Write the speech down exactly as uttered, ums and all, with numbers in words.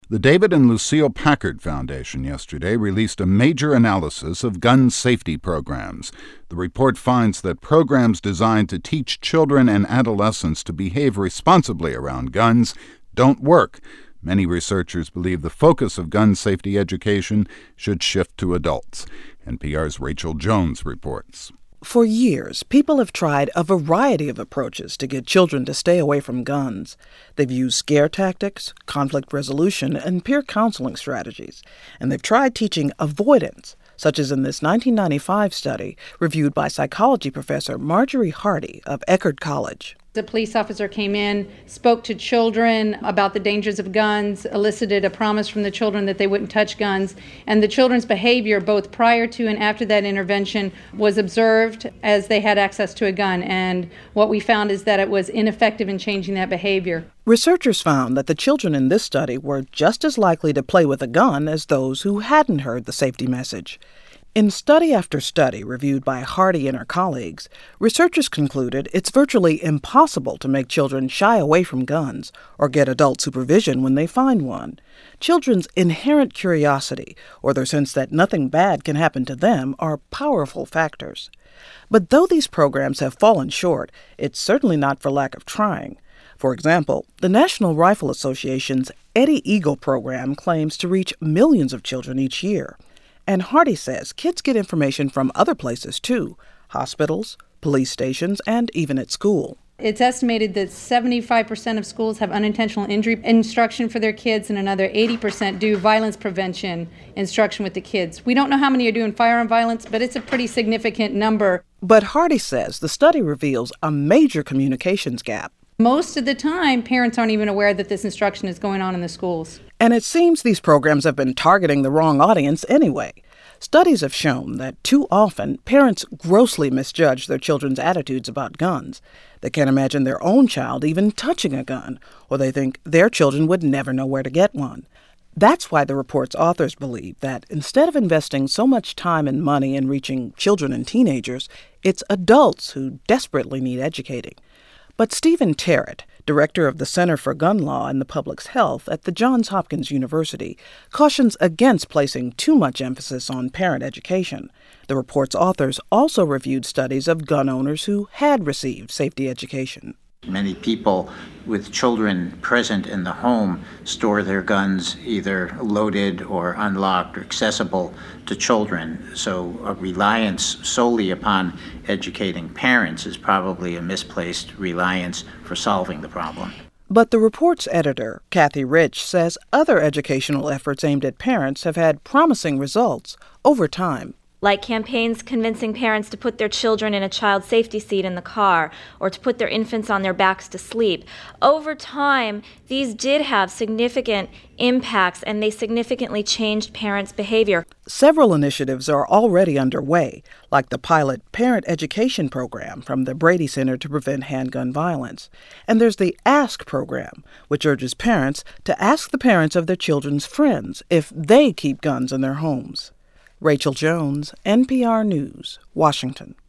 The David and Lucille Packard Foundation yesterday released a major analysis of gun safety programs. The report finds that programs designed to teach children and adolescents to behave responsibly around guns don't work. Many researchers believe the focus of gun safety education should shift to adults. N P R's Rachel Jones reports. For years, people have tried a variety of approaches to get children to stay away from guns. They've used scare tactics, conflict resolution, and peer counseling strategies. And they've tried teaching avoidance, such as in this nineteen ninety-five study reviewed by psychology professor Marjorie Hardy of Eckerd College. The police officer came in, spoke to children about the dangers of guns, elicited a promise from the children that they wouldn't touch guns, and the children's behavior both prior to and after that intervention was observed as they had access to a gun, and what we found is that it was ineffective in changing that behavior. Researchers found that the children in this study were just as likely to play with a gun as those who hadn't heard the safety message. In study after study reviewed by Hardy and her colleagues, researchers concluded it's virtually impossible to make children shy away from guns or get adult supervision when they find one. Children's inherent curiosity or their sense that nothing bad can happen to them are powerful factors. But though these programs have fallen short, it's certainly not for lack of trying. For example, the National Rifle Association's Eddie Eagle program claims to reach millions of children each year. And Hardy says kids get information from other places, too, hospitals, police stations, and even at school. It's estimated that seventy-five percent of schools have unintentional injury instruction for their kids, and another eighty percent do violence prevention instruction with the kids. We don't know how many are doing firearm violence, but it's a pretty significant number. But Hardy says the study reveals a major communications gap. Most of the time, parents aren't even aware that this instruction is going on in the schools. And it seems these programs have been targeting the wrong audience anyway. Studies have shown that too often, parents grossly misjudge their children's attitudes about guns. They can't imagine their own child even touching a gun, or they think their children would never know where to get one. That's why the report's authors believe that instead of investing so much time and money in reaching children and teenagers, it's adults who desperately need educating. But Stephen Terrett, director of the Center for Gun Law and the Public's Health at the Johns Hopkins University, cautions against placing too much emphasis on parent education. The report's authors also reviewed studies of gun owners who had received safety education. Many people with children present in the home store their guns either loaded or unlocked or accessible to children. So a reliance solely upon educating parents is probably a misplaced reliance for solving the problem. But the report's editor, Kathy Rich, says other educational efforts aimed at parents have had promising results over time. Like campaigns convincing parents to put their children in a child safety seat in the car or to put their infants on their backs to sleep. Over time, these did have significant impacts, and they significantly changed parents' behavior. Several initiatives are already underway, like the pilot parent education program from the Brady Center to Prevent Handgun Violence. And there's the ASK program, which urges parents to ask the parents of their children's friends if they keep guns in their homes. Rachel Jones, N P R News, Washington.